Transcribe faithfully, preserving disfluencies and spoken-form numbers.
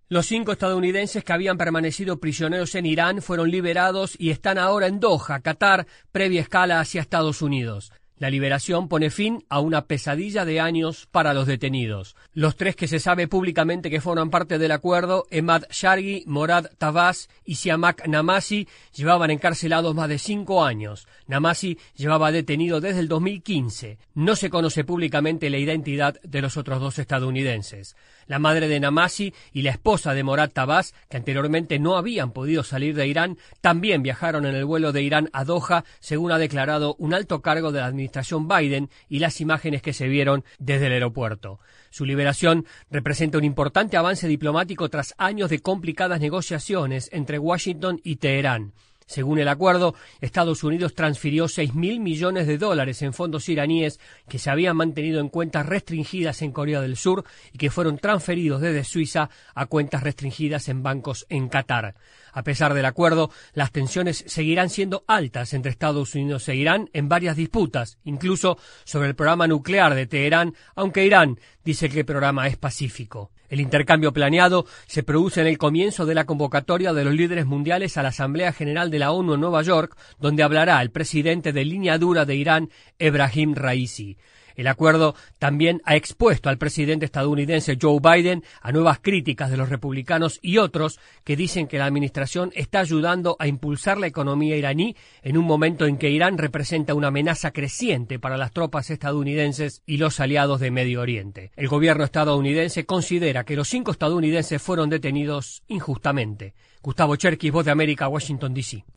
Los cinco estadounidenses que habían permanecido prisioneros en Irán fueron liberados y están ahora en Doha, Qatar, previa escala hacia Estados Unidos. La liberación pone fin a una pesadilla de años para los detenidos. Los tres que se sabe públicamente que forman parte del acuerdo, Emad Shargi, Morad Tabas y Siamak Namasi, llevaban encarcelados más de cinco años. Namasi llevaba detenido desde el dos mil quince. No se conoce públicamente la identidad de los otros dos estadounidenses. La madre de Namasi y la esposa de Morad Tabas, que anteriormente no habían podido salir de Irán, también viajaron en el vuelo de Irán a Doha, según ha declarado un alto cargo de la administración Biden y las imágenes que se vieron desde el aeropuerto. Su liberación representa un importante avance diplomático tras años de complicadas negociaciones entre Washington y Teherán. Según el acuerdo, Estados Unidos transfirió seis mil millones de dólares en fondos iraníes que se habían mantenido en cuentas restringidas en Corea del Sur y que fueron transferidos desde Suiza a cuentas restringidas en bancos en Qatar. A pesar del acuerdo, las tensiones seguirán siendo altas entre Estados Unidos e Irán en varias disputas, incluso sobre el programa nuclear de Teherán, aunque Irán dice que el programa es pacífico. El intercambio planeado se produce en el comienzo de la convocatoria de los líderes mundiales a la Asamblea General de la ONU en Nueva York, donde hablará el presidente de línea dura de Irán, Ebrahim Raisi. El acuerdo también ha expuesto al presidente estadounidense Joe Biden a nuevas críticas de los republicanos y otros que dicen que la administración está ayudando a impulsar la economía iraní en un momento en que Irán representa una amenaza creciente para las tropas estadounidenses y los aliados de Medio Oriente. El gobierno estadounidense considera que los cinco estadounidenses fueron detenidos injustamente. Gustavo Cherkis, Voz de América, Washington, D C